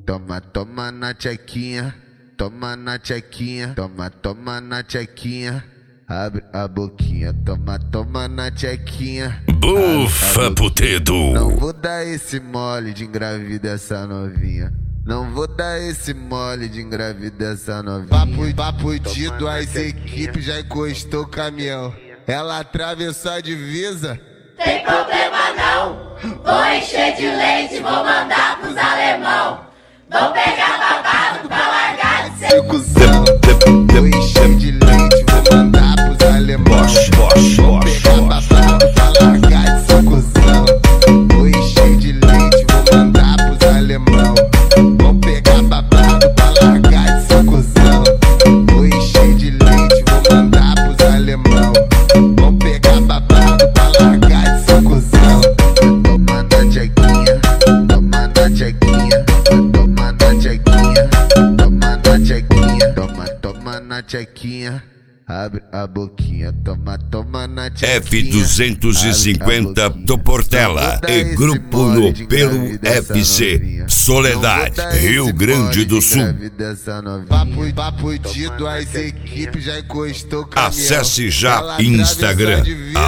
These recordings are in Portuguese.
Toma, toma na tchequinha, toma na tchequinha, toma, toma na tchequinha. Abre a boquinha, toma, toma na tchequinha. Bufa, putedo. Não vou dar esse mole de engravidar essa novinha. Não vou dar esse mole de engravidar essa novinha. Papo de duas equipes, já encostou o caminhão. Ela atravessou a divisa. Tem problema não, vou encher de leite, vou mandar pros alemão. Vou pegar babado pra largar de ser Cusão, vou encher de leite, vou mandar pros alemão. Vou pegar babado pra largar de ser cuzão. Vou encher de leite, vou mandar pros alemão. Vou pegar babado pra largar de ser cuzão. Vou encher de leite, vou mandar pros alemão. Vou pegar babado pra largar de ser cuzão. Toma na tchequinha, toma na tchequinha, toma na tchequinha, toma na tchequinha, toma, toma na tchequinha. Abre a boquinha, toma, toma na tchequinha. F250 do Portela e Grupo no Pelo FC, Soledade, Rio Grande do Sul. Papo de duas equipes, já encostou o caminhão. Acesse já Instagram,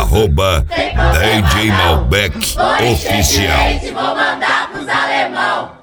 @DJ Malbec Vou encher de Oficial. leite, vou mandar pros alemão.